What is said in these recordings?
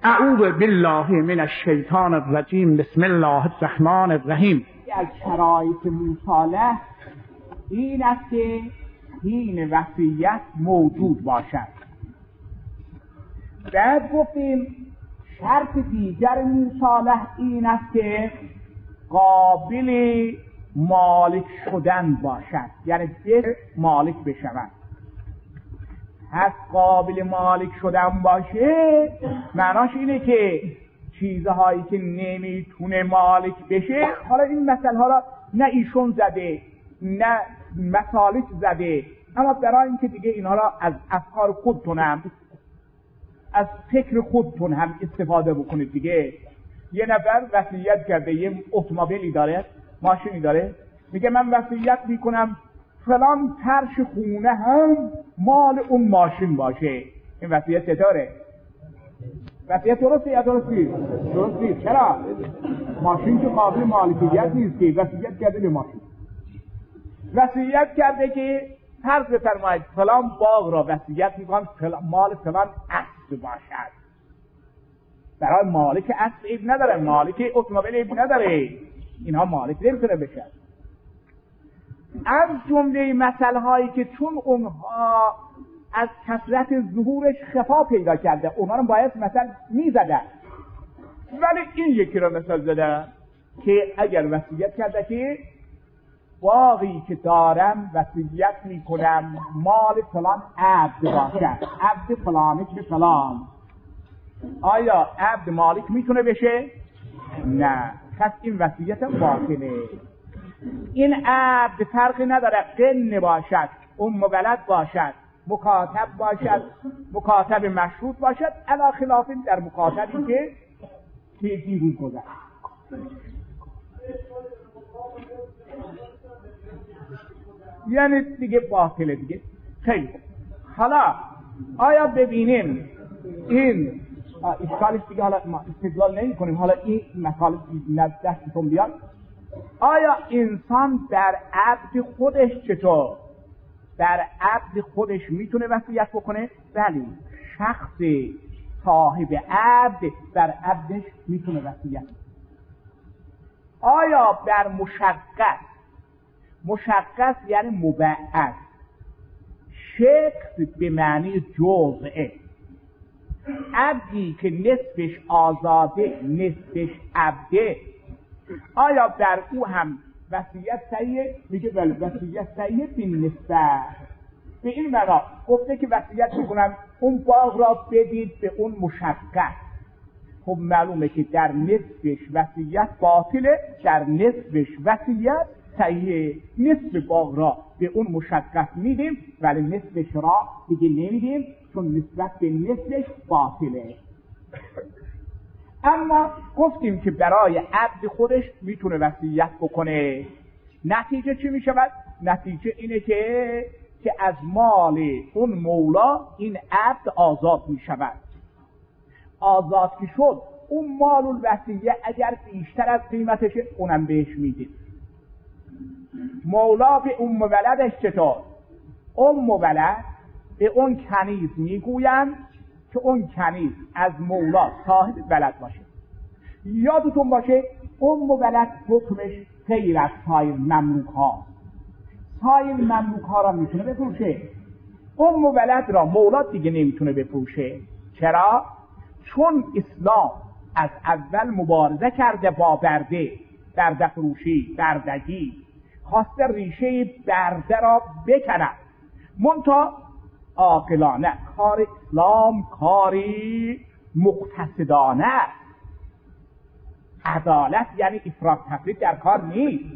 اعوذ بالله من الشیطان الرجیم. بسم الله الرحمن الرحیم. از شرایط مصالح این است که حین وصیت موجود باشد. بعد گفتیم شرط دیگر مصالح این است که قابل مالک شدن باشد، یعنی به مالک بشود. پس قابل مالک شدن باشه معناش اینه که چیزهایی که نمیتونه مالک بشه، حالا این مسئله ها نه ایشون زده نه مسالک زده، اما برای اینکه دیگه اینها را از افکار خودتون هم از فکر خودتون هم استفاده بکنید دیگه. یه نفر وصیت کرده، یه اتومبیلی داره، ماشینی داره، میگه من وصیت میکنم فلان فرش خونه هم مال اون ماشین باشه. این وصیت چطوره؟ وصیت درسته یا درست نیست؟ درست نیست. چرا؟ ماشین که قابل مالکیت نیست که وصیت کرده به ماشین. وصیت کرده که فرض بفرمایید فلان باغ را وصیت میکنم مال فلان اسب باشد. برای مالک اسب عیب نداره، مالک اتومبیل عیب نداره، اینها مالک نمیتونه بشه. از جمله مسئله هایی که چون اونها از کثرت ظهورش خفا پیدا کرده اونها رو باید مثلا میزدن، ولی این یکی رو مثال زده که اگر وصیت کرده که باقی که دارم وصیت میکنم مال فلان عبد باشد، عبد فلانه که فلان. آیا عبد مالک میتونه بشه؟ نه، پس این وصیت باطله. این عبد فرقی نداره، قن باشد، اون مولد باشد، مکاتب باشد، مکاتب مشروط باشد، علا خلاف در مکاتبی که دیروز گذشت. یعنی دیگه باطله دیگه. خیلی حالا آیا ببینیم این اشکالش دیگه، حالا ما استدلال نمی کنیم، حالا این مسئله دستتون بیاد. آیا انسان در عبد خودش چطور؟ در عبد خودش میتونه وصیت بکنه؟ بله، شخص صاحب عبد در عبدش میتونه وصیت. آیا در مشخص یعنی مبعد، شخص به معنی جزء، عبدی که نصفش آزاده نصفش عبده، آیا در او هم وصیت صحیحه؟ میگه بله وصیت صحیحه بین نسبت. به این معنا گفته که وصیت میکنم اون باغ را بدید به اون مشخص. خب معلومه که در نصفش وصیت باطله، در نصفش وصیت صحیحه. نصف باغ را به اون مشخص میدیم ولی نصفش را دیگه نمیدیم چون نسبت به نصفش باطله. اما گفتیم که برای عبد خودش میتونه وصیت بکنه. نتیجه چی میشود؟ نتیجه اینه که از مال اون مولا این عبد آزاد میشود. آزاد که شد اون مال الوصیه اگر بیشتر از قیمتشه اونم بهش میدیم. مولا به اون مولدش چطور؟ اون مولد به اون کنیز میگوین که اون کنیز از مولا صاحب ولد باشه. یادتون باشه اون مولد حکمش غیر از سایر مملوک ها. سایر مملوک ها را میتونه بفروشه، اون مولد را مولا دیگه نمیتونه بفروشه. چرا؟ چون اسلام از اول مبارزه کرده با برده فروشی، بردگی، خواسته ریشه برده را بکند. منتها عاقلانه کار اسلام کاری مقتصدانه است. عدالت یعنی افراط تفریط در کار نیست.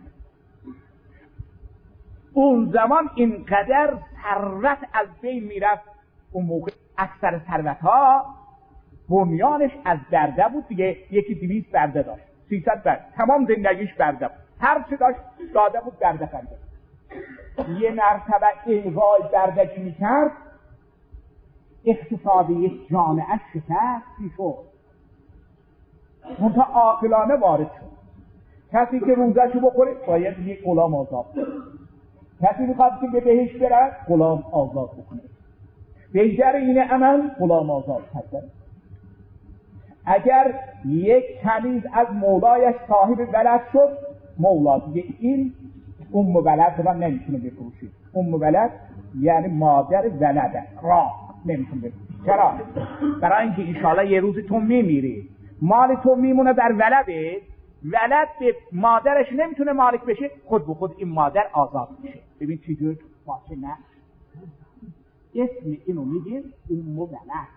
اون زمان اینقدر ثروت از بین میرفت، اون موقع اکثر ثروت ها بنیانش از برده بود دیگه. یکی 200 برده داشت، 300 برده، تمام زندگیش برده بود، هر چی داشت داده بود برده خرده. یه مرتبه الغای بردگی میکرد، اقتصاد یک جامعه شکستی شد. منتها عاقلانه وارد شد. کسی که روزشو بخوره باید یک غلام آزاد کنه، کسی میخواد که به بهشت بره غلام آزاد بکنه، بهتر اینه عمل غلام آزاد کرده. اگر یک کنیز از مولایش صاحب ولد شد، مولا دیگه این ولد را نمیتونه بفروشه. ولد یعنی مادر ولده را نمیتونه بفروشه. چرا؟ برای اینکه انشاءالله یه روزی تو میمیری، مال تو میمونه در ولده، ولد به مادرش نمیتونه مالک بشه، خود به خود این مادر آزاد میشه. ببین چجور باشه. نه اسم اینو میگیم ولد.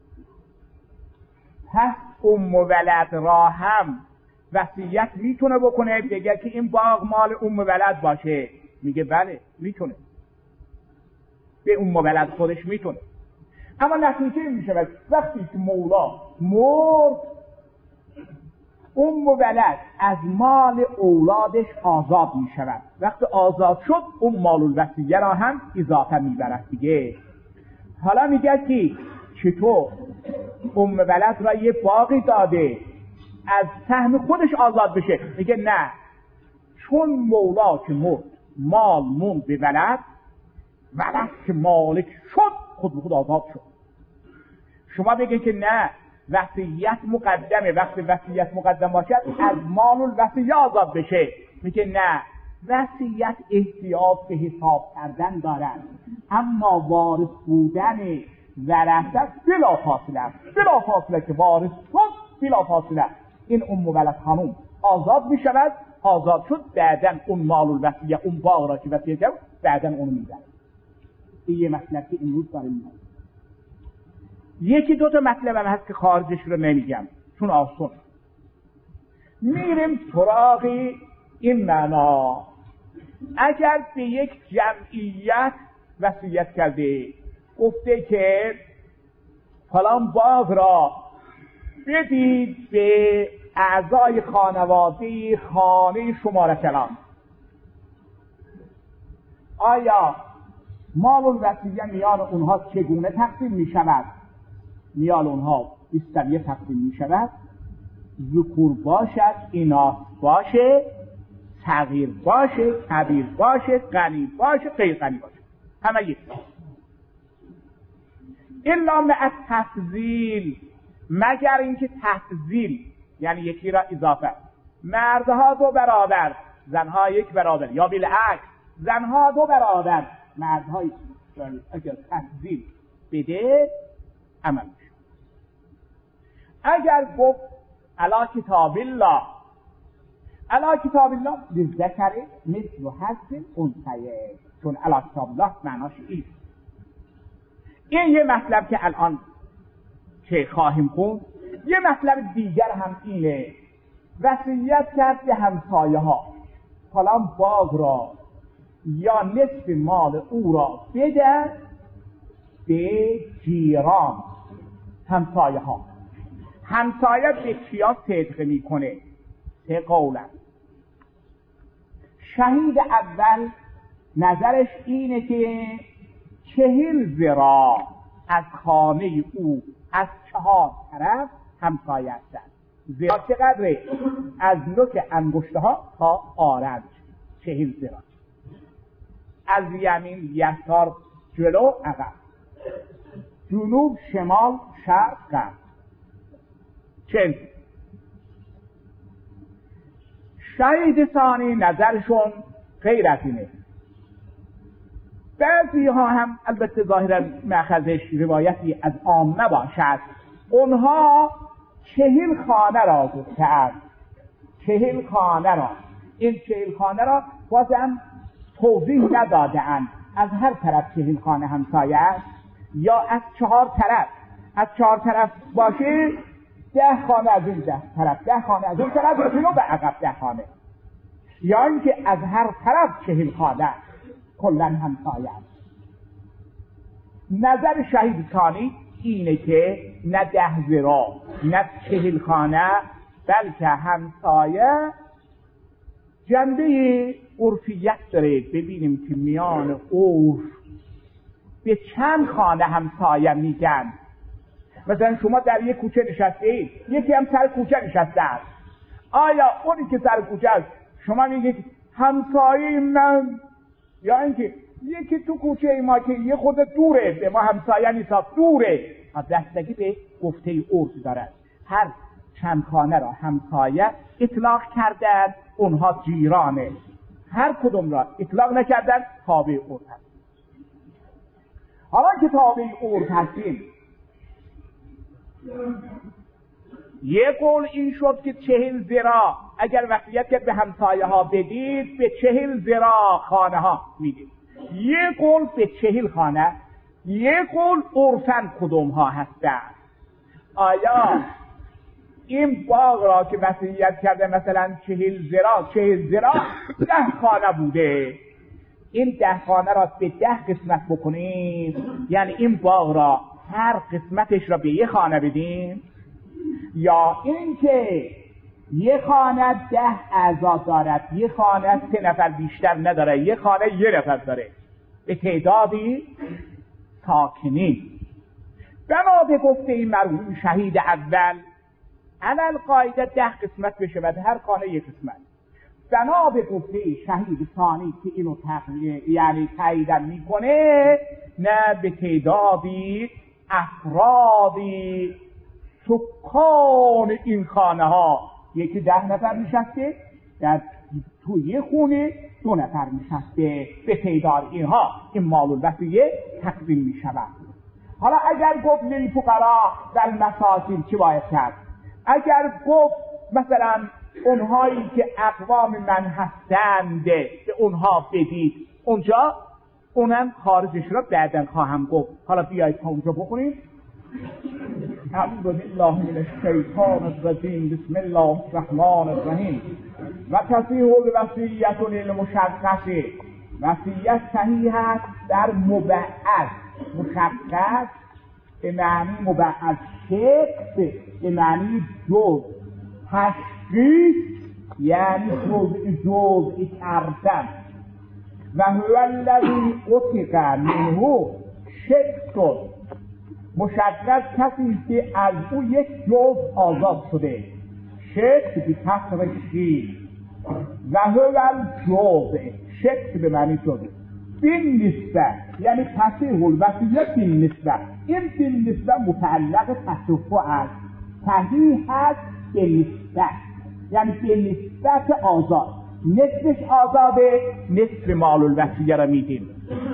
پس ولد را هم وصیت میتونه بکنه، بگه که این باغ مال ولد باشه. میگه بله میتونه، به ولد خودش میتونه. اما نتیجه میشه وقتی که مولا مرد، ولد از مال اولادش آزاد میشود. وقتی آزاد شد، اون مال الوصیه را هم اضافه میبرد دیگه. حالا میگه که چطور ولد را یه باقی داده از سهم خودش آزاد بشه؟ میگه نه، چون مولا که مرد مال موند به ولد که مالک شد خود به خود آزاد شد. شما بگه که نه، وصیت مقدمه، وقتی وصیت مقدم باشد از مال الوصیه آزاد بشه. میگه نه، وصیت احتیاط به حساب کردن دارد، اما وارث بودن ورثه بلا فاصله که وارث شد بلا فاصله این ولد خانوم آزاد میشود. آزاد شد، بعدن اون مال الوصیه، اون باغ را که وصیت کرد، بعدن اونو میبره. این یه مطلب که امروز داریم. یکی دو تا مطلب هم هست که خارجش رو نمیگم چون آسون. میریم سراغ این معنا. اگر به یک جمعیت وصیت کرده، گفته که فلان باغ را بدید به اعضای خانواده خانه شماره فلان، آیا مال الوصیه میان اونها چگونه تقسیم می شود؟ میان اونها 20 تقسیم می شود. ذکور باشد، ایناث باشه، صغیر باشه، کبیر باشه، غنی باشه، غیر غنی باشه، همه یک. الا مع تفضیل، مگر اینکه تفضیل یعنی یکی را اضافه، مردها 2 برابر زنها 1 برابر، یا بالعکس زنها 2 برابر مردها 1 برابر. اگر تفضیل بده عمل میشه. اگر گفت علی کتاب الله للذکر مثل حظ الانثیین، چون علی کتاب الله معناش این یه مطلب که الان که خواهیم خوند. یه مطلب دیگر هم اینه، وصیت کرد به همسایه ها فلان باغ را یا نصف مال او را بده به جیران، همسایه ها. همسایه به کیا صدق میکنه؟ 3 قولن. شهید اول نظرش اینه که 40 ذراع از خانه او از 4 طرف همسایه هستند. ذراع چقدره؟ از نوک انگشته ها تا آرنج 40 ذراع، از یمین یسار جلو عقب، جنوب شمال شرق غرب. 40. شهید ثانی نظرشون غیر از اینه. بعضی ها هم البته ظاهرا مأخذش روایتی از عامه باشد، اونها 40 خانه را گفتند. 40 خانه را، این 40 خانه را بازم توضیح ندادند از هر طرف 40 خانه همسایه است یا از 4 طرف. از 4 طرف باشه 10 خانه از این 10 طرف، 10 خانه از این طرف، جلو به عقب 10 خانه، یا اینکه از هر طرف 40 خانه کلا همسایه است. نظر شهید ثانی اینه که نه 10 ذراع نه 40 خانه، بلکه همسایه جنبه عرفیت داره. ببینیم که میان عرف به چند خانه همسایه میگن. مثلا شما در یک کوچه نشسته اید، یکی هم سر کوچه نشسته است، آیا اونی که سر کوچه است شما میگید همسایه من، یا اینکه یکی تو کوچه ما که یه خود دوره به ما همسایه نیست دوره؟ دستگی به گفته عرف داره. هر چند خانه را همسایه اطلاق کردند، اونها جیرانه. هر کدوم را اطلاق نکردند تابع عرف هست. حالا که تابع عرف هستیم، یه قول این شد که 40 ذراع اگر وصیت کرد به همسایه ها بدید، به 40 ذراع خانه ها میدید. یه قول به 40 خانه، یه قول عرفاً کدوم ها هستند. آیا این باغ را که وصیت کرده مثلا 40 ذراع 10 خانه بوده، این 10 خانه را به 10 قسمت بکنیم، یعنی این باغ را هر قسمتش را به یه خانه بدیم، یا اینکه یه خانه 10 اعضا دارد، یه خانه 3 نفر بیشتر نداره، یه خانه 1 نفر داره، به تعدادی ساکنین. بنا به گفته این مرحوم شهید اول علل قاعده 10 قسمت بشه و هر خانه 1 قسمت. بنا به گفته شهید ثانی که اینو یعنی تایید میکنه، نه به تعدادی افرادی سکان این خانه ها، یکی 10 نفر نشسته در توی خونه، 2 نفر نشسته، به تعداد اینها این مال الوصیه تقسیم می شود. حالا اگر گفت للفقراء و المساکین چی باید کرد؟ اگر گفت مثلا اونهایی که اقوام من هستند به اونها بدید، اونجا اونم خارجش را بعداً خواهم گفت. حالا بیایید تا اونجا بخونیم. اعوذ بالله من الشیطان الرجیم، بسم الله الرحمن الرحیم. و تصحیح الوصیة للمشخص، وصیت صحیح است در مبعض. مشخص به معنی مبعض، شخص به معنی جز، تشخیص یعنی جزئی کردن. و هو الذی اطلق منه شخص، مشخص کسی که از او یک جز آزاد شده، شخص به کسر شین. و هو الجز، شخص به معنی جز، بین نسبت یعنی تصحیح الوصیه بین نسبت. این بین نسبت متعلق تصفیه است، صحیح هست به نسبت، یعنی به نسبت آزاد. نصفش آزاده، نصف مال الوصیه را میدیم.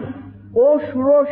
عشرش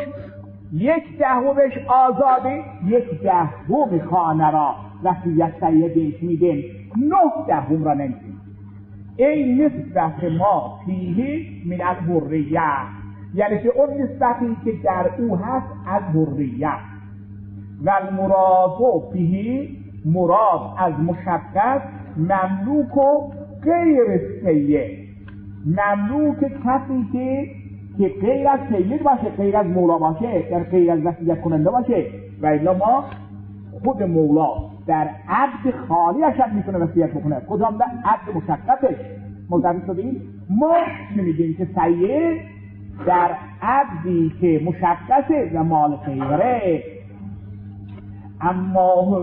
1/10 آزاده، 1/10 خانه را وصیت صحیح بهش میدیم، 9/10 را نمیدیم. این نسبت ما فیه من الحریه، یعنی که اون نسبتی که در او هست از حریه. و المراد فیه، مراد از مشخص، مملوک و غیر سید، مملوک کسی که غیر از سید باشه، غیر از مولا باشه، در غیر از وصیت کننده باشه. و الا ما خود مولا در عبد خالیش هم میتونه وصیت بکنه، کدام در عبد مشخصش. متوجه شدید؟ ما میگیم که سید در عبدی که مشخصه و مال غیره. اما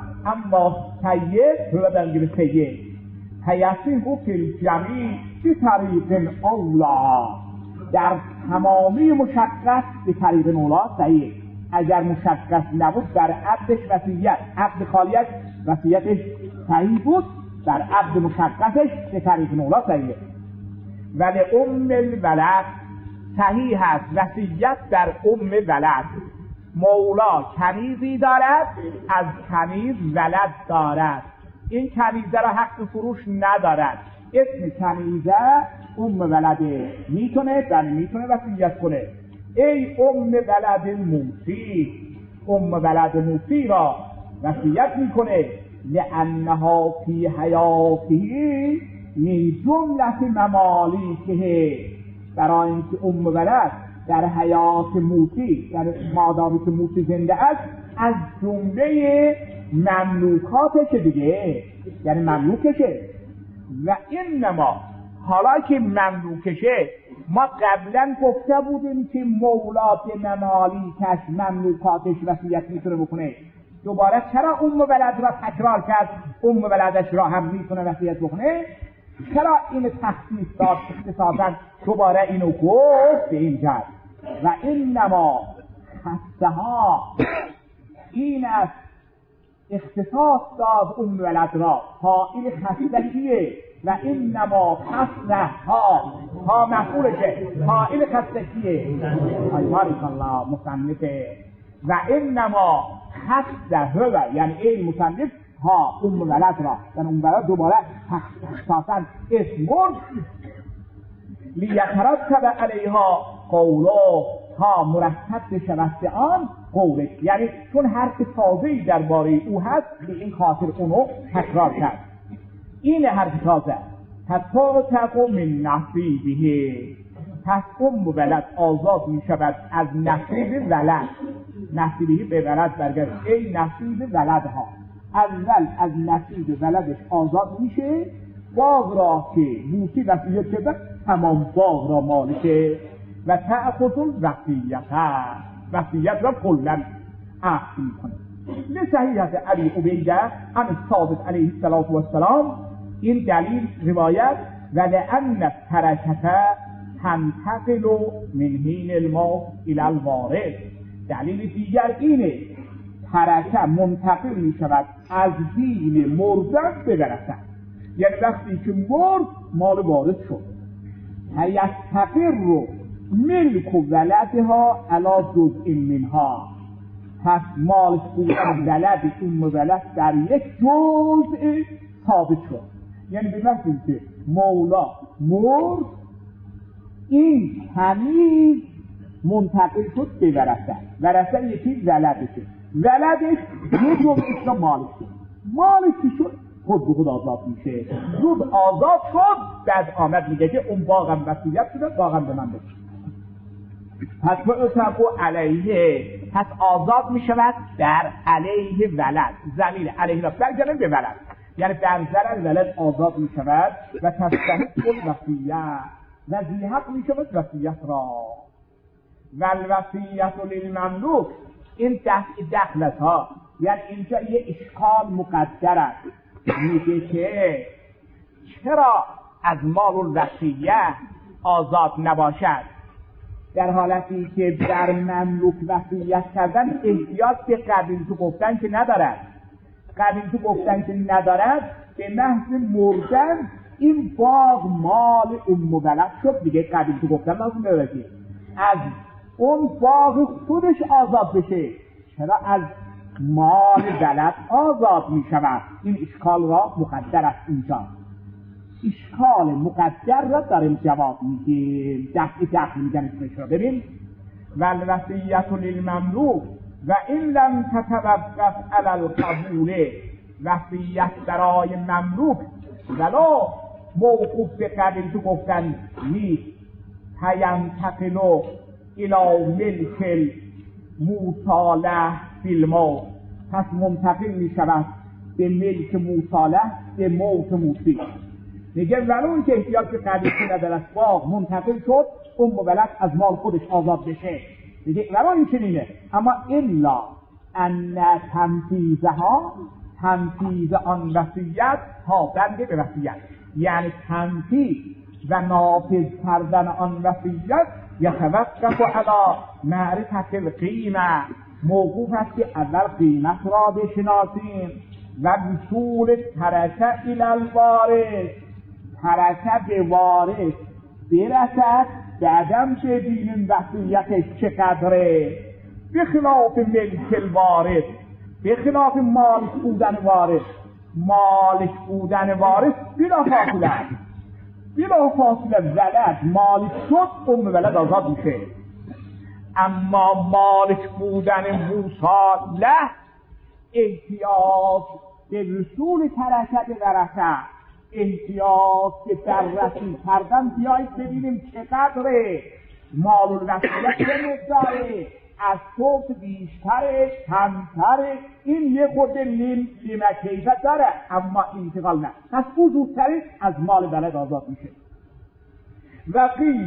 سید هو در سید حیثی و فی جمیع به طریق اولا، در تمامی مشخص به طریق اولا سید. اگر مشخص نبود در عبدش وصیت، عبد خالیت وصیتش صحیح بود، در عبد مشخصش به طریق اولا سید. ولی الولد صحیح است وصیت در ولد. مولا کنیزی دارد، از کنیز ولد دارد، این کنیزه را حق فروش ندارد، اسم کنیزه ولده، میتونه وصیت کنه. ای ولد موسی، ولد موسی را وصیت میکنه، لانها فی حیاته من جمله ممالیکه، برای اینکه ولد در حیات موسی، در مادامی که موسی زنده است، از جمله مملوکاتش دیگه، یعنی مملوکشه. و اینما حالا که مملوکشه، ما قبلا گفته بودیم که مولا به ممالیکش، مملوکاتش وصیت میتونه بکنه. دوباره چرا ولد را تکرار کرد؟ ولدش را هم میتونه وصیت بکنه. چرا این تخصیص داد اختصاصا دوباره اینو گفت به این جد؟ و اینما خصها این است، اختصاص داد اون ولد را. فاعل خستگیه و انما خسته ها مفعولشه. فاعل خستگیه بارک الله مصنفه و انما خسته و یعنی این مصنف ها اون ولد را، یعنی اون ولد دوباره اختصاصا اسم برد. لیترتب علیها قوله تا مرتب بشود به آن قوله، یعنی چون حرف تازه‌ای درباره او هست به این خاطر اونو تکرار کرد. این حرف تازه تطاقو من نصیبه، پس اون ولد آزاد می شود از نصیب ولد. نصیبه به ولد برگرد، ای نصیب ولدها. اول از نصیب ولدش آزاد میشه. باغ را که موسی وصیت کرده تمام باغ را مالکه و تأخذ وصیت را کلا اخذ میکنه. لصحیحت علی عبیده عن ثابت علیه السلام این دلیل روایت و لأن الترکه تنتقل من حین الموت الی الوارث. دلیل دیگر اینه ترکه منتقل می شود از حین مردن به ورثه، یعنی وقتی که مرد مال وارث شد. یستقر ملک ولدها علی جزء منها، پس مالک بودن ولد این ولد در یک جزء ثابت شد. یعنی به وقتی که مولا مرد این تمیز منتقل شد به ورثه. ورثه یکی ولدشه، ولدش یه جزء را مالک شد. مالک شد خود به خود آزاد میشه. زود آزاد شد، بعد آمد میگه که اون باغم وصیت شده، باغم به من بده. پس فاعتقوا علیه، پس آزاد میشود در علیه ولد. ضمیر علیه را برگردن به ولد، یعنی در ضرر ولد آزاد میشود و تستحق الوصیه و ذی حق میشود وصیت را. و الوصیت للمملوک، این دخلت ها، یعنی اینجا یه اشکال مقدر است. میگه که چرا از مال الوصیه آزاد نباشد، در حالتی که در مملوک وصیت کردن احتیاج به قبیل تو گفتن که ندارد. قبیل تو گفتن که ندارد، به محض مردن این باغ مال اون ولد شد دیگه. قبیل تو گفتن لازم داره از اون باغ خودش آزاد بشه، چرا از مال ولد آزاد می شود؟ این اشکال را مقدر است اینجا. اشکال مقدر را داریم جواب میدیم. دقیق میگن اسمش را ببین. و الوصیت للمملوک و این لم تتوقف علی القبول، وصیت برای مملوک ولو موقوف به قبیل تو گفتن نیست. تینتقلو الی ملک موصاله فی الموت، پس منتقل می شود به ملک موصاله به موت موسی. میگه ولو که احتیاج به قبیل ندارد باغ منتقل شد، اون مولد از مال خودش آزاد بشه. میگه ولو این چنینه، اما الا ان تنفیذها، تنفیذ آن وصیت ها بنده به وصیت، یعنی تنفیذ و نافذ کردن آن وصیت یتوقف علی معرفت القیمه، موقوف است که اول قیمت را بشناسیم و وصول ترکه الی الوارث، ترکه به وارث برسد، بعدم ببینیم وصیتش چقدره. بخلاف ملک الوارث، بخلاف مالک بودن وارث، مالک بودن وارث بلا فاصله، بلا فاصله ولد مالک شد، ام ولد آزاد میشه. اما مالک بودن موصاله احتیاج به رسول ترکه ورثه، احتیاج به بررسی کردن بیایید ببینیم چقدره مال الوصیت، چه مقداره، از صوت بیشتره کمتره، این یه خود لیمکیفت داره اما انتقال نه، پس بزرگتره از مال ولد آزاد میشه. و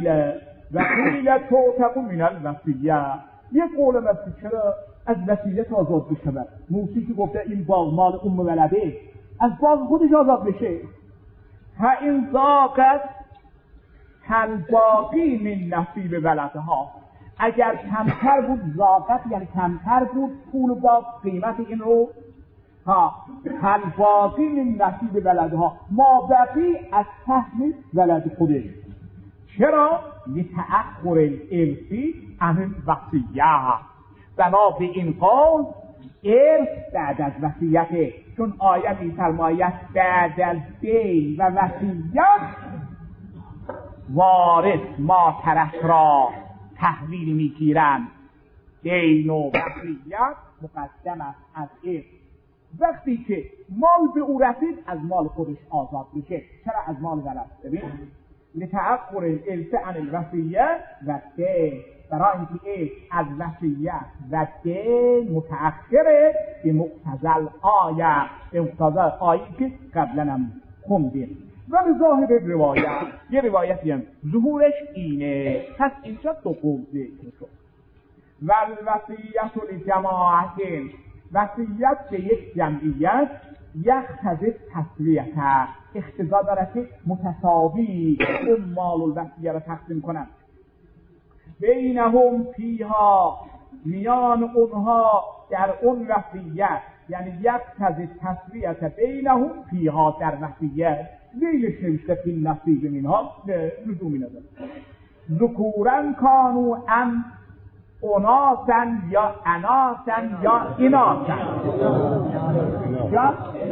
قیل توتقو من الوصیه، یه قول وصی چرا از وصیت آزاد بشه؟ موسی که گفته این باغ مال ام ولده، از باغ خودش آزاد بشه. ها این ضاقت باقی من نصیب ولدها، اگر کمتر بود، ضاقت یعنی کمتر بود پول باغ قیمت این رو، ها الباقی من نصیب ولدها، ما بقی از سهم ولد خودش. چرا؟ لتأخر الارثی عن الوصیه، بنا به این قول ارث بعد از وصیت، چون آیه می‌فرماید بعد از دین و وصیت وارث ما ترک را تحویل می‌گیرند. دین و وصیت مقدم است از ارث. وقتی که مال به او رسید از مال خودش آزاد میشه. چرا از مال ولد؟ ببین لتأخر الارث عن الوصیه و دین، برای اینکه ارث از وصیت و دین متأخره به مقتضی آیه، به مقتضی آیه که قبلا هم خوندیم. و به ظاهر روایت، یه روایتی هم ظهورش اینه. پس اینجا دو قول ذکر شد. و الوصیت لجماعت، وصیت به یک جمعیت یقتضی تسویه، اقتضا دارد که متساوی اون مال الوصیه را تقسیم کنند. بینهم فیها، میان اونها در اون وصیت، یعنی یقتضی تسویه بینهم فیها، در وصیت لیلش نوشته فی نصیب منها، لزومی نداره. ذکورا کانوا ام اوناسن یا اناسن یا ایناسن، یا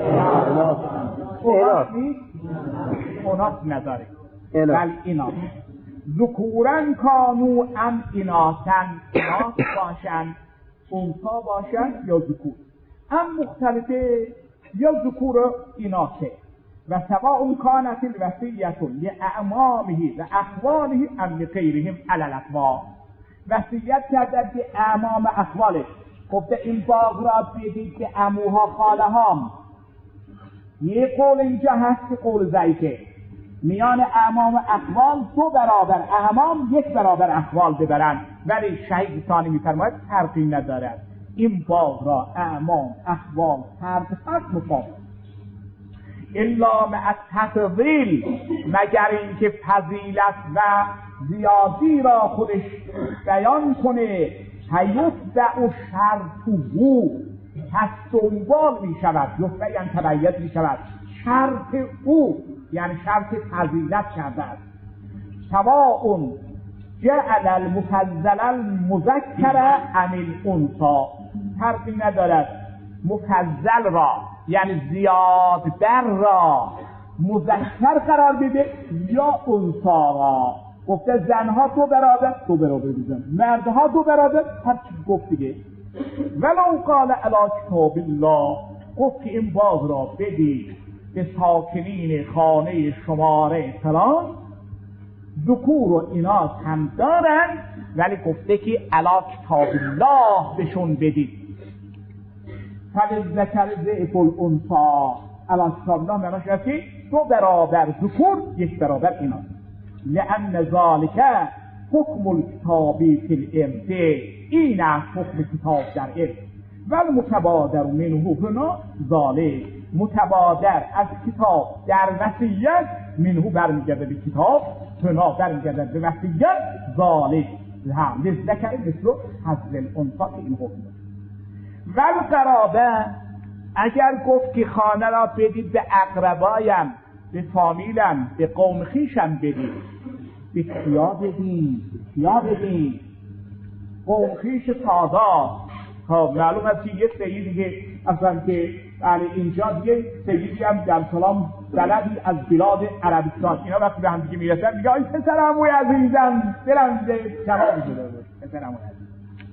اوناس نداره بل ایناس. ذکورن کانو ام ایناسن، ایناس باشن اونسا باشن یا ذکور، ام مختلفه یا ذکور ایناسه. و سواء کانت الوصیة لأعمامه و اخواله ام لغیرهم علی الاقوال، وصیت کرده به اعمام اخوالش، گفته این باغ را بدید به عموها خاله هام. یه قول اینجا هست که قول ضعیفه، میان اعمام اخوال دو برابر اعمام یک برابر اخوال ببرن، ولی شهید ثانی میفرماید فرقی ندارد، این باغ را اعمام اخوال فرق مفاوت، الا مع التفضیل، مگر اینکه فضیلت و زیادی را خودش بیان کنه. هیتبع شرطه، پس دنبال می شود، یعنی تبعیت می شود شرط او، یعنی شرط فضیلت کرده است. سواء جعل المفضل المذکر ام الانثی، فرقی ندارد مفضل را یعنی زیاد بر را مذکر قرار بده یا انثی را. گفته زنها دو برابر بزن، مردها دو برابر، هر چی گفت دیگه. ولو قال علی کتاب الله، گفت که این باغ را بدید به ساکنین خانه شماره فلان، ذکور و ایناث هم دارن، ولی گفته که علی کتاب الله بهشون بدید. فللذکر ضعف الانثی، علی کتاب الله معناش هست که دو برابر ذکور یک برابر ایناث. لأن ذالک حکم الکتابی فی الارث، این است حکم کتاب در ارث. والمتبادر منه هنا ذالک، متبادر از کتاب در وصیت منه برمیگرده به کتاب، هنا برمیگرده به وصیت، ذالک للذکر مثل حظ الانثی، این حکم. والقرابه، اگر گفت که خانه را بدید به اقربایم، به فامیلم، به قوم خیشم بدید، به کیا بدید؟ قوم خیش سادات. خب معلوم است که یک سیدی که اصلا که یعنی اینجا دیگه سیدی هم در سلام بلدی از بلاد عربستان، اینا وقتی به هم دیگه میرسن میگه آی پسر عموی عزیزم دلم جواب شده بود، پسر عموی عزیزم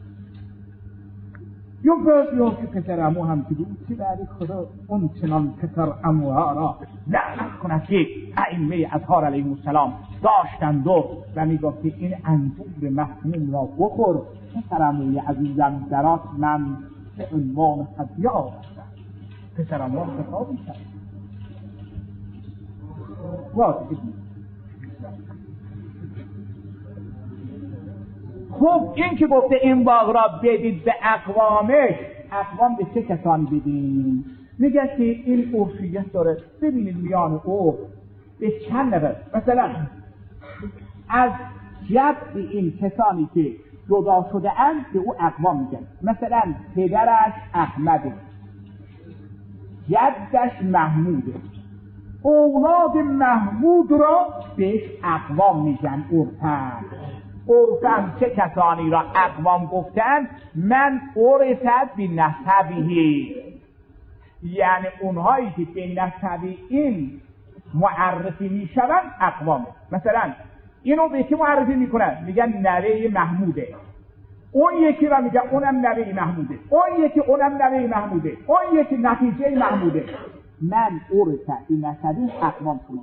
یا که پسر عمو هم که بود چی بری خدا اون چنان پسر عموها را لعنت کند که ائمه اطهار علیهم السلام داشتند و میگفت که این انجور محموم را بخور، پسر عموی عزیزم درات من به عنوان هدیه آوردم. پسر عمو خطاب می‌کرد خب این که گفته این باغ را بدید به اقوامش، اقوام به چه کسانی بدید؟ میگه که این عرفیت داره. ببینید میان عرف به چند نفر، مثلا از جد این کسانی که جدا شده اند به او اقوام میگن. مثلا پدرش احمده، جدش محموده، اولاد محمود را بهش اقوام میگن. عرفن چه کسانی را اقوام گفتن؟ من عرفت بی نسبیه، یعنی اونهایی که به نسبی این معرفی میشون اقوامه. مثلا اینو به که معرفی میکنن؟ میگن نوه محموده، اون یکی را میگن اونم نوه محموده، اون یکی اونم نوه محموده، اون یکی نتیجه محموده. من عرفت بی نسبی اقوام شما.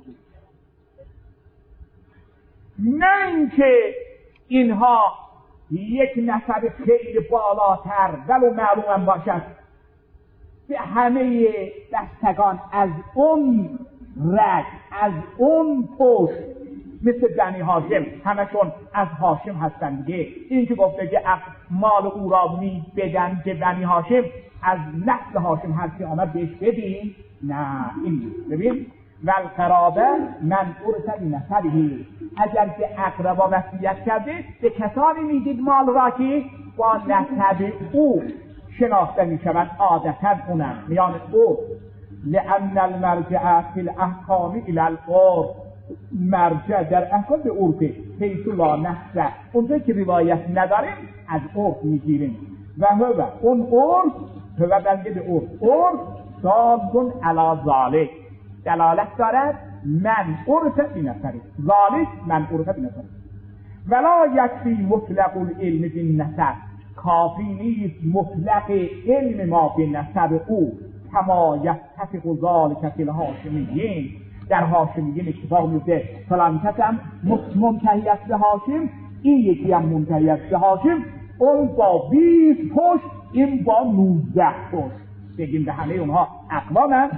نه اینکه اینها یک نسب خیلی بالاتر ولو معلوم باشد به همه بستگان از اون رگ، از اون پشت، مثل بنی هاشم همشون از هاشم هستن دیگه. این که گفته که مال او را می بدن به بنی هاشم، از نسل هاشم هرچی آمد بهش بدین؟ نه، این ببین والقرابه من ارث بنسبه، اگر به اقربا وصیت کرده به کسانی میدید مال را که با نسب او شناخته میشوند، عادتا اونم میان او. لأن المرجع فی الاحکام الى العرف، مرجع در احکام به عرفه، حیث لا نص، اونجا که روایت نداریم از عرف میگیریم. و اون عرف هو بنده به عرف دالٌ علی ذالک، دلالت دارد من عرف بی نسبه، ذالک من عرف بی نسبه. ولا یکفی مطلق العلم بالنسب، کافی نیست مطلق علم ما به نسب او، کما یتفق ذالک فی الهاشمیین، در هاشمیین اتفاق میفته فلان کس هم منتهی است به هاشم، این یکی هم منتهی است به هاشم، اون با 20 پشت، این با 19 پشت، بگیم به همه اونها اقوام هست.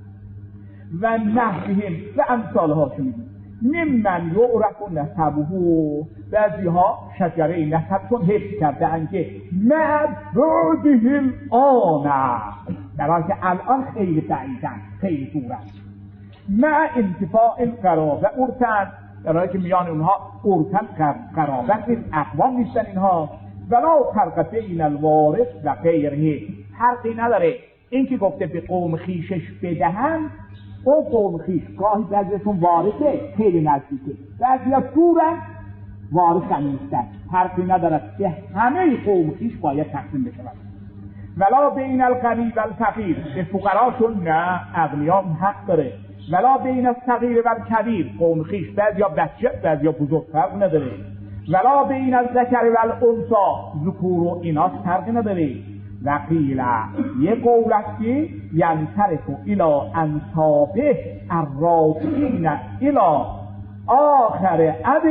و نحوهم و امثال هاشمیین ممن یعرف نسبه، بعضی ها شجره نسب چون حفظ کرده انکه معبوده الان، در حالی که الان خیلی بعیدن، خیلی دورن. مع انتفاع القرابه عرفن، در حالی که میان اونها عرفن قرابت نیست، اقوام نیستن اینها. ولا فرق بین الوارث و غیره، فرقی نداره این که گفته به قوم خیشش بدهن، او قوم خیش گاهی بعضیشون وارثه خیلی نزدیکه، بعضی ها دورن وارث هم نیستن، فرقی ندارد که همه قوم خیش باید تقسیم بشود. ولا بین الغنی و الفقیر، به فقراشون نه، اغنیا حق داره. ولا بین الصغیر و الکبیر، قوم خیش بعضی ها بچه بعضی ها بزرگ، فرق نداره. ولا بین الذکر و الانثی، ذکور و ایناث، فرق نداره. و قیل یه قول است که ینصرف الی انسابه الراجعین الی آخر اب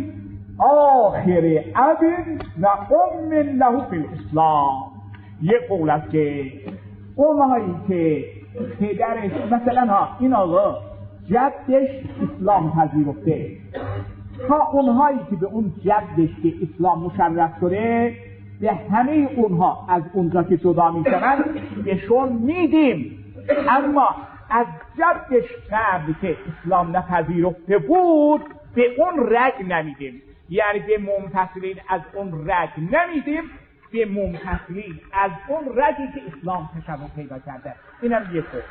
و ام له فی الاسلام. یه قول است که اونهایی که پدرش مثلا این آقا جدش اسلام پذیرفته، تا اونهایی که به اون جدش که اسلام مشرف شده، به همه اونها از اونجا که جدا میشوند بهشون میدیم، اما از جدش قبل که اسلام نپذیرفته بود به اون رگ نمیدیم، یعنی به منفصلین از اون رگ نمیدیم، به منفصلین از اون رگی که اسلام تشبه پیدا کرده. اینم یک قول.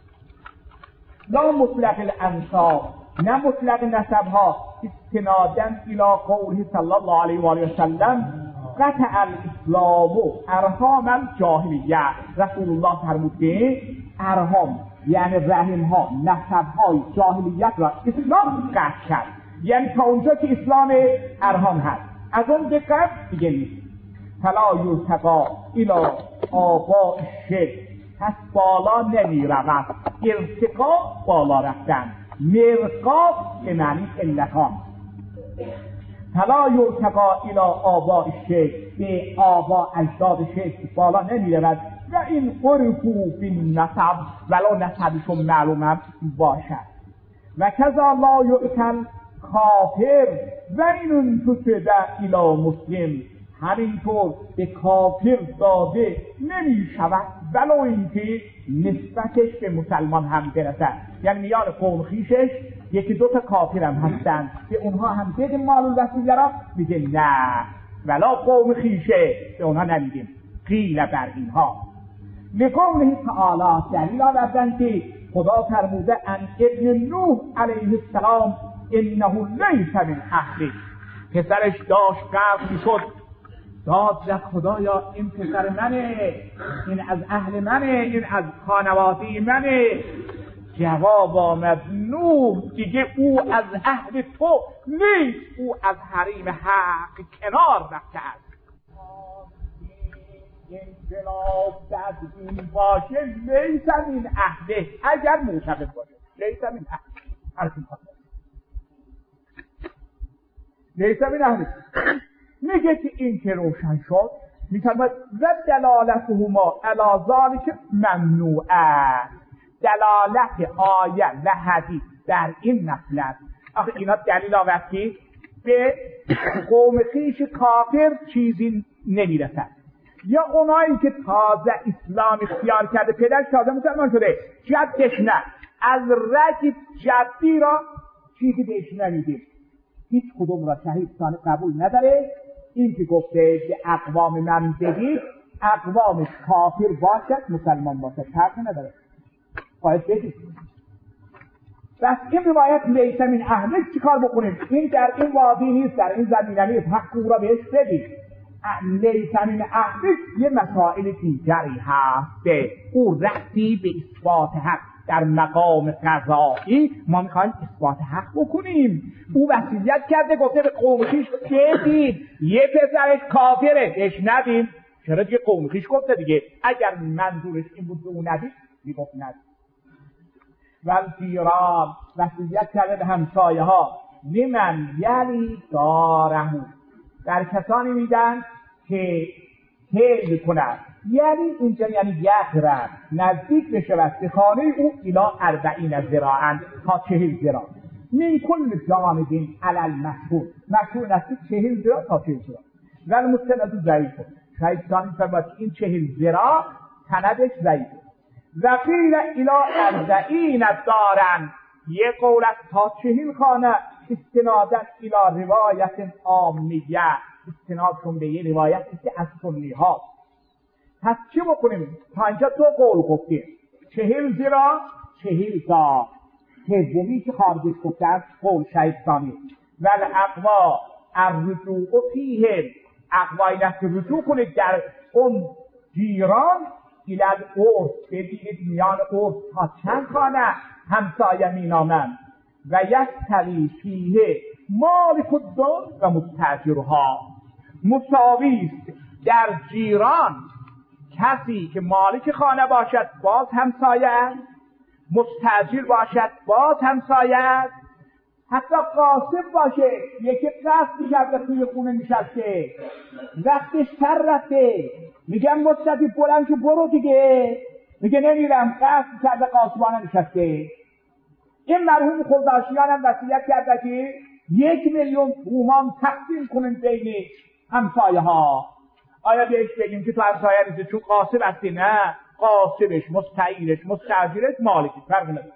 لا مطلق الانساب، نه مطلق نسبها، استنادن الی قوله صلی الله علیه و آله و سلم قطع الاسلام ارحام الجاهلیه. رسول الله فرمود که ارحام یعنی رحم ها، نسب های جاهلیت را اسلام قطع کرد، یعنی تا اونجا که اسلام ارحام هست، از اون به قبل دیگه نیست. فلا یرتقا الی آباء الشرک، پس بالا نمی رود. ارتقا بالا رفتن، مرقا به معنی علتان. فلا یرتقا الی آباء الشرک، به آبا اجداد شرک بالا نمی رود. و این عرفو بالنسب، ولو نسبشون معلوم هم باشد. و کذا لا یؤتل کافر و این انتصد الی مسلم، همینطور به کافر داده نمی شود ولو اینکه نسبتش به مسلمان هم برسد. یعنی میان قوم خیشش یکی دو تا کافر هم هستن، به اونها هم بده مال الوسیله را، میگه نه ولا قوم خیشه به اونها نمیدیم. قیل بر اینها لقوله تعالی دلیل آوردن که خدا فرموده ان ابن نوح علیه السلام انه لیس من اهله. پسرش داشت قتل شد، داد زد خدایا این پسر منه، این از اهل منه، این از خانواده منه. جواب آمد نوح دیگه او از اهل تو نیست، او از حریم حق کنار رفته است. انقلاب بدبین باشه لیس من اهله، اگر معتقد باشه لیس من اهله، لیس من اهله. میگه که این که روشن شد میتواند و دلالتهما علی ذلک ممنوعه، دلالت آیه و حدیث در این مطلب. آخه اینا دلیل آورد که به قوم خویش کافر چیزی نمیرسد، یا اونایی که تازه اسلام اختیار کرده، پدرش تازه مسلمان شده، جدش نه، از رگ جدی را چیزی بهش نمیده، هیچ کدوم را شهید ثانی قبول نداره. این که گفته به اقوام من بگید، اقوامش کافر باشد مسلمان باشد فرق نداره، باید بگید. بس این روایت لیس من اهله چی کار بکنیم؟ این در این وادی نیست، در این زمینه نیست، حق او را بهش بدید. لیس من اهله یه مسائل دیگری هست، او رفتی به اثبات حق. در مقام قضایی ما میخوایم اثبات حق بکنیم. او وصیت کرده گفته به قوم خویش بدید، یه پسرش کافره بهش ندیم. چرا دیگه قوم خویش گفته دیگه، اگر منظورش این بود به اون ندید میگفت ندید. والجیران وصیت کرده به همسایه ها، لمن یلی دارهو، در کسانی میدن که حیل کنند، یعنی اینجا یعنی یقرب نزدیک بشود به خانه او الی 40 ذراعا تا 40 ذراع، من کل جانب علی المشهور، مشهور نزدیک 40 ذراع تا 40 ذراع. ولی مستند ضعیف شاید ثانی فرمود این 40 ذراع سندش ضعیف. و قیل الی 40 دارن، یک قول از تا 40 خانه، استنادا الی روایت عامیه، استنادشون به یه روایتی که از سنی هاست. پس چی بکنیم؟ تا اینجا دو قول گفتیم، 40 ذراع 40 دار. سومی که خارجش گفته است قول شهید ثانی. ولی اقوا الرجوع فیه، اقوا این است که رجوع کنید در اون جیران الی العرف، ببینید میان عرف تا چند خانه همسایه مینامند. و یستوی فیه مالک الدار و مستاجرها، مساوی است در جیران کسی که مالک خانه باشد باز همسایه است، مستاجر باشد باز همسایه است، حتی قاصد باشه یکی قصد کرده توی خونه نشسته، وقتش سر رفته، میگم مستاجر بلند شو برو دیگه، میگه نمیرم، قصد کرده قاصبانه نشسته. این مرحوم خودداشتیان هم وصیت کرده که 1 میلیون تومان تقسیم کنن بین همسایه ها. آیا بهش بگیم که تو همسایه نیستی چون قاصب هستی؟ نه، قاصبش، مستعیرش، مستاجرش، مالکی فرق نداره.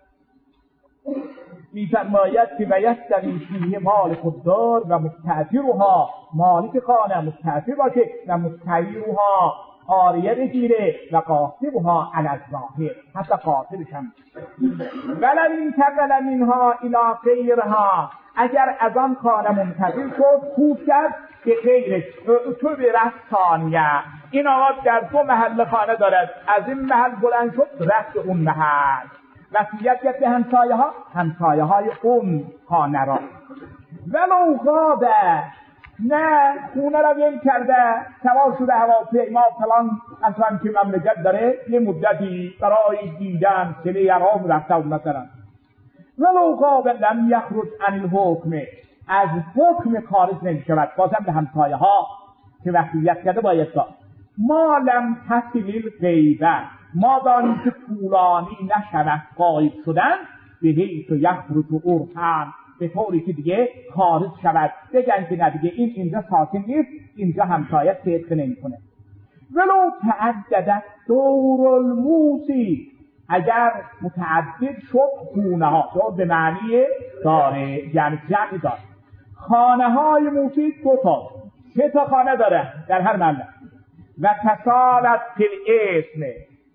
می‌فرماید که بیستوی فیه مالک الدار و مستاجرها، مالک خانه مستاجر باشه و مستعیرها عاریه بگیره و قاصبها علی الظاهر، حتی قاصبش هم. ولو انتقل منها الی غیرها، اگر از آن خانه منتقل شد کوف کرد به غیرش، تو به رفت ثانیه، این آقا در 2 محل خانه دارد، از این محل بلند شد رفت اون محل، وصیت کرد به همسایه های اون خانه را. ولو غابه، نه خونه را ول کرده، سوار شده هواپیما فلان اصلا که مملکت داره، یه مدتی برای دیدن سلی ارام رفته بود مثلا. ولو غاب لم یخرج عن الحکم، از حکم خارج نمیشود، بازم به همسایه ها که وصیت کرده باید داد. ما لم تصل الغیبه، ما دانیم که طولانی نشود غایب شدن، به حیث یخرج عرفا، به طوری که دیگه خارج شود، بگن که نه دیگه این اینجا ساکن نیست، اینجا همسایه صدق نمی کنه. ولو تعددت دور الموسی، اگر متعدد شد خونه ها، دور به معنی داره یعنی جمعی داره، خانه های موسی 2 تا 3 تا خانه داره در هر محله. و تصالت فی الاسم،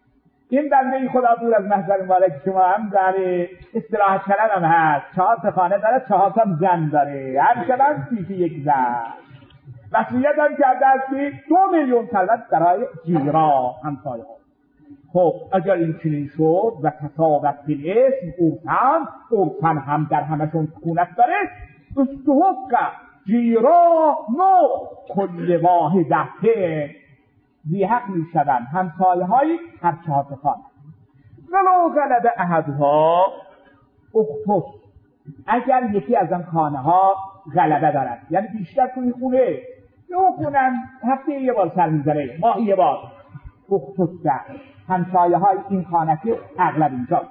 این بنده ای خدا دور از محضر مالک شما هم داره، استراحت کردن هم هست، 4 تا خانه داره، 4 تا زن داره، هر شبم 31 زن. وصیت هم کرده است که 2 میلیون ثروت برای جیرا همسایه ها. خب اگر این چنین شد و تصاوت بالاسم عرفن هم در همشون سکونت داره، استحق جیرا نو کل واحدته، ذی حق می شدن همسایه های هر 4 تا خانه. ولو غلب احدها اختس، اگر یکی از آن خانه ها غلبه دارد، یعنی بیشتر توی خونه خونن هفته یه بار سر میزنه، ماهی یه بار، اختس در همسایه های این خانه که اغلب اینجا.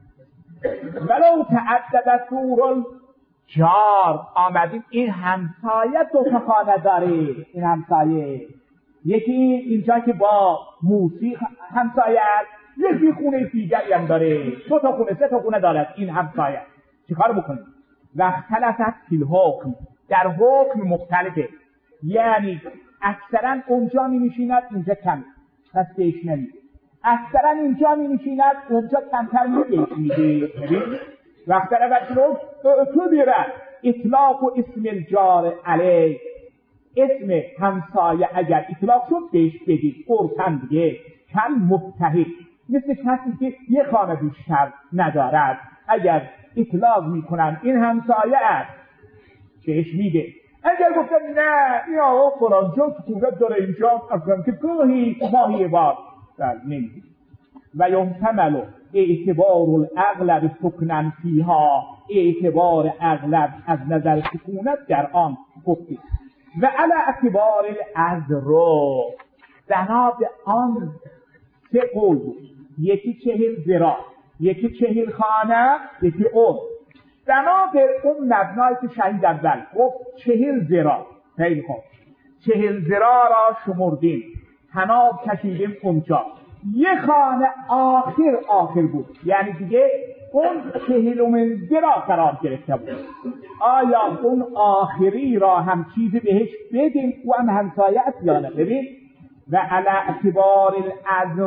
ولو تعدد طور جار، آمدیم این همسایه 2 تا خانه داره، این همسایه یکی اینجا که با موسی همسایه است، یکی خونه دیگری هم داره، 2 تا خونه 3 تا خونه دارد این همسایه، چیکار بکنیم؟ وقت تلفت فیل حکم، در حکم مختلفه، یعنی اکثرا اونجا می نشیند اینجا کم، پس بهش نمیده، اکثرا اینجا می نشیند اونجا کمتر میده. وقت تلفت تو بیره اطلاق و اسم الجار علیه، اسم همسایه اگر اطلاق شد بهش بدید، عرفاً دیگه کم متحد، مثل کسی که یه خانه بیشتر ندارد، اگر اطلاق میکنن این همسایه است بهش میده. اگر گفتن نه این آقا فلان جا سکونت داره اینجا، اصلا که گاهی ماهی بار نمیده. و یحتمل اعتبار الاغلب سکنن فیها، اعتبار اغلب از نظر سکونت در آن گفته. و علی اعتبار العذر، بنا به آن 3 قول بود، یکی 40 ذراع، یکی 40 خانه، یکی عرف. بنا به اون مبنایی که شهید اول گفت 40 ذراع، خیلی خوب، 40 ذراع را شمردیم، طناب کشیدیم اونجا، یه خانه آخر بود، یعنی دیگه اون 40 ذراع قرار گرفته بود. آیا اون آخری را هم چیزی بهش بدیم او هم همسایه است یا نه؟ ببین، و علی اعتبار العذر،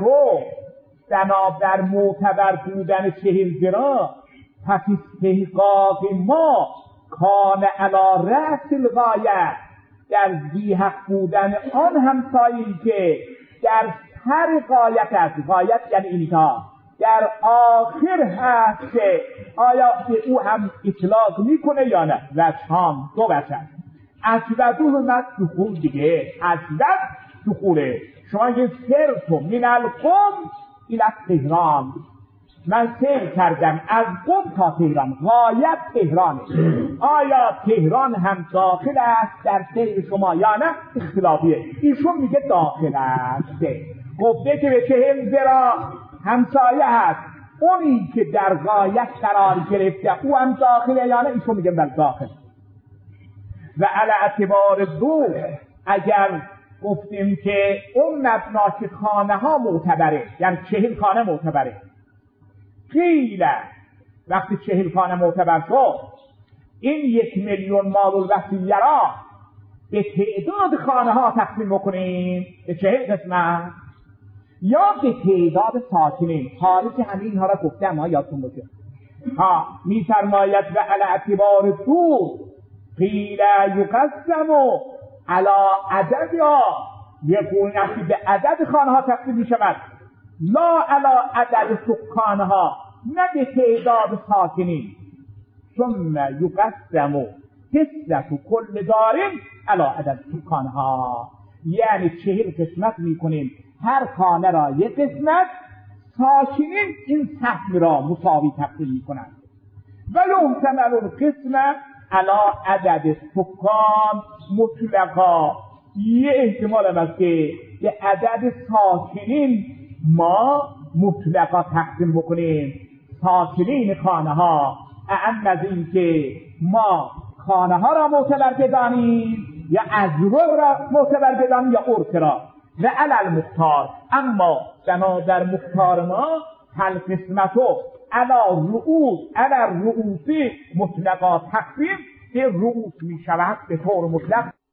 بنابر معتبر بودن 40 ذراع، پس استحقاق ما کان علی رأس الغایه، در ذی حق بودن آن همسایه‌ای که در هر غایت است، غایت یعنی انتها، در آخر هست، که آیا به او هم اطلاق میکنه یا نه؟ وجهان، 2 وجه. اجودوه مد دخول دیگه، اجود دخوله. شما یه سرتو من القم الى تهران، من سیر کردم از قم تا تهران، غایت تهرانه، آیا تهران هم داخل است در سیر شما یا نه؟ اختلافیه. ایشون میگه داخل است، گفته که به 40 ذراع همسایه هست، اونی که در غایت قرار گرفته او هم داخله یا نه؟ ایشون میگه بل داخل. و علی اعتبار 2، اگر گفتیم که اون مبنا که خانه ها معتبره، یعنی 40 خانه معتبره، قیل وقتی 40 خانه معتبر شد، این 1 میلیون مال الوصیه را به تعداد خانه ها تقسیم بکنیم به 40 قسمت، یا به تعداد ساکنین. حالی که همه اینها را گفتم ها، یادتون باشه. می‌فرماید و علی اعتبار 2 قیل یقسم علی عدد، یا یقول نفسی به عدد خانه ها تقسیم می شود، لا علی عدد سکانها، نه به تعداد ساکنین. ثم یقسم حصة کل دارین علی عدد سکانها، یعنی 40 قسمت می کنیم، هر خانه را 1 قسمت، ساکنین این سهم را مساوی تقسیم می کنند. و یحتمل القسم علی عدد سکان مطلقا، یه احتمال هم است که به عدد ساکنین ما مطلقا تقسیم بکنیم، ساکنین خانه ها، اعم از این که ما خانه ها را معتبر بدانیم یا ازرق را معتبر بدانیم یا عرف را. و علی المختار، اما در مختار ما هل قسمتو علی رؤوسی مطلقا تقسیم، که رؤوس می شود به طور مطلق